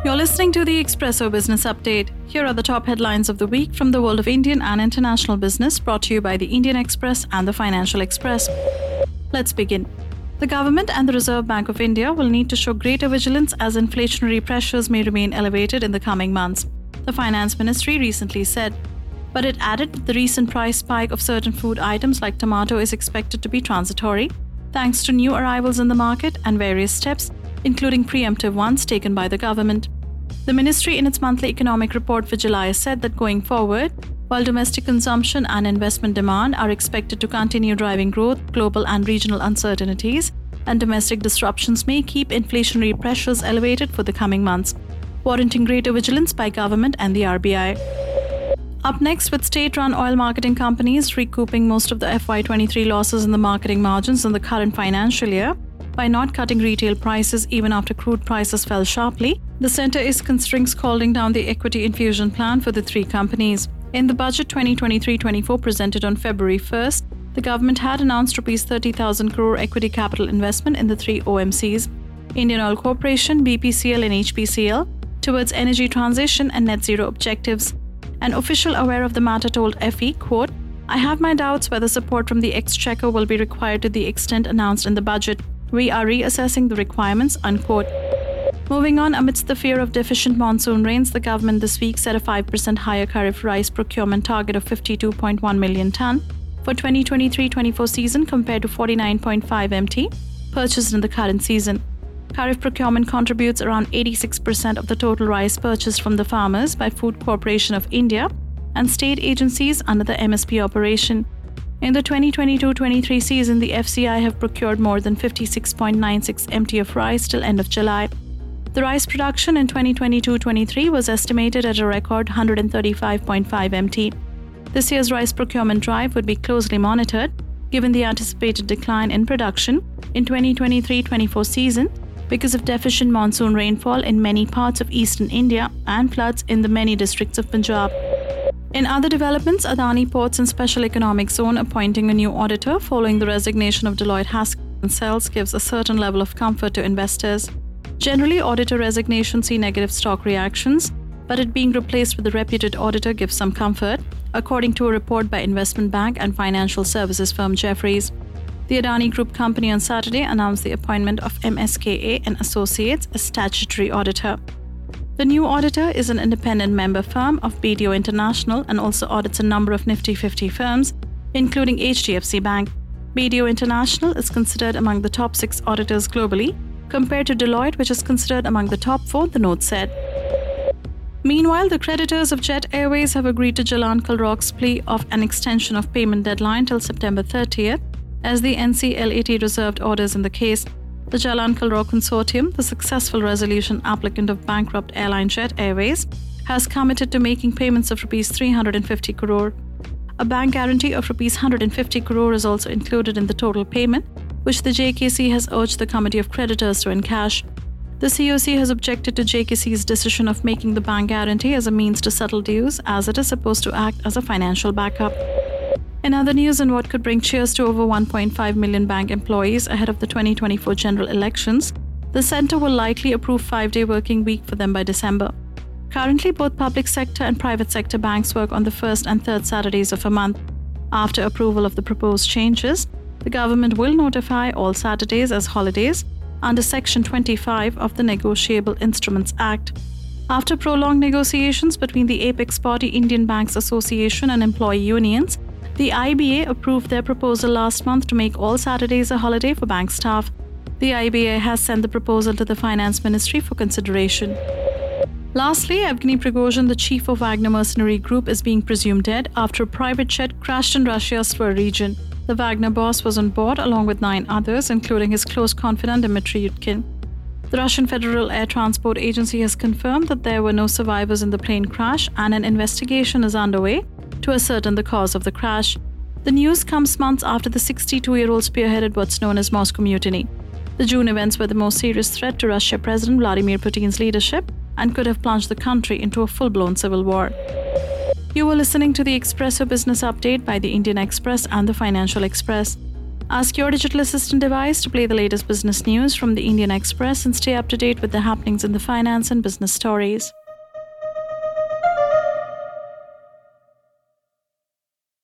You're listening to the Expresso Business Update. Here are the top headlines of the week from the world of Indian and international business, brought to you by the Indian Express and the Financial Express. Let's begin. The government and the Reserve Bank of India will need to show greater vigilance as inflationary pressures may remain elevated in the coming months, the Finance Ministry recently said. But it added that the recent price spike of certain food items like tomato is expected to be transitory, thanks to new arrivals in the market and various steps, including preemptive ones taken by the government. The ministry in its monthly economic report for July said that going forward, while domestic consumption and investment demand are expected to continue driving growth, global and regional uncertainties and domestic disruptions may keep inflationary pressures elevated for the coming months, warranting greater vigilance by government and the RBI. Up next, with state-run oil marketing companies recouping most of the FY23 losses in the marketing margins in the current financial year by not cutting retail prices even after crude prices fell sharply, the centre is considering scaling down the equity infusion plan for the three companies. In the budget 2023-24 presented on February 1st, the government had announced Rs 30,000 crore equity capital investment in the three OMCs, Indian Oil Corporation, BPCL and HPCL, towards energy transition and net zero objectives. An official aware of the matter told FE, quote, "I have my doubts whether support from the Exchequer will be required to the extent announced in the budget. We are reassessing the requirements," unquote. Moving on, amidst the fear of deficient monsoon rains, the government this week set a 5% higher Kharif rice procurement target of 52.1 million tonne for 2023-24 season compared to 49.5 MT purchased in the current season. Kharif procurement contributes around 86% of the total rice purchased from the farmers by Food Corporation of India and state agencies under the MSP operation. In the 2022-23 season, the FCI have procured more than 56.96 MT of rice till end of July. The rice production in 2022-23 was estimated at a record 135.5 MT. This year's rice procurement drive would be closely monitored, given the anticipated decline in production in 2023-24 season because of deficient monsoon rainfall in many parts of eastern India and floods in the many districts of Punjab. In other developments, Adani Ports and Special Economic Zone appointing a new auditor following the resignation of Deloitte Haskell & Sells gives a certain level of comfort to investors. Generally, auditor resignations see negative stock reactions, but it being replaced with a reputed auditor gives some comfort, according to a report by investment bank and financial services firm Jefferies. The Adani Group company on Saturday announced the appointment of MSKA and Associates as statutory auditor. The new auditor is an independent member firm of BDO International and also audits a number of Nifty 50 firms, including HDFC Bank. BDO International is considered among the top 6 auditors globally, compared to Deloitte, which is considered among the top 4, the note said. Meanwhile, the creditors of Jet Airways have agreed to Jalan Kalrock's plea of an extension of payment deadline till September 30th, as the NCLAT reserved orders in the case. The Jalan Kalrock Consortium, the successful resolution applicant of bankrupt airline Jet Airways, has committed to making payments of Rs 350 crore. A bank guarantee of Rs 150 crore is also included in the total payment, which the JKC has urged the Committee of Creditors to encash. The COC has objected to JKC's decision of making the bank guarantee as a means to settle dues, as it is supposed to act as a financial backup. In other news, and what could bring cheers to over 1.5 million bank employees ahead of the 2024 general elections, the centre will likely approve 5-day working week for them by December. Currently, both public sector and private sector banks work on the first and third Saturdays of a month. After approval of the proposed changes, the government will notify all Saturdays as holidays under Section 25 of the Negotiable Instruments Act. After prolonged negotiations between the apex body Indian Banks Association and employee unions, the IBA approved their proposal last month to make all Saturdays a holiday for bank staff. The IBA has sent the proposal to the Finance Ministry for consideration. Lastly, Evgeny Prigozhin, the chief of Wagner mercenary group, is being presumed dead after a private jet crashed in Russia's Tver region. The Wagner boss was on board along with 9 others, including his close confidant Dmitry Yudkin. The Russian Federal Air Transport Agency has confirmed that there were no survivors in the plane crash and an investigation is underway to ascertain the cause of the crash. The news comes months after the 62-year-old spearheaded what's known as Moscow Mutiny. The June events were the most serious threat to Russia President Vladimir Putin's leadership and could have plunged the country into a full-blown civil war. You were listening to the Expresso Business Update by the Indian Express and the Financial Express. Ask your digital assistant device to play the latest business news from the Indian Express and stay up to date with the happenings in the finance and business stories.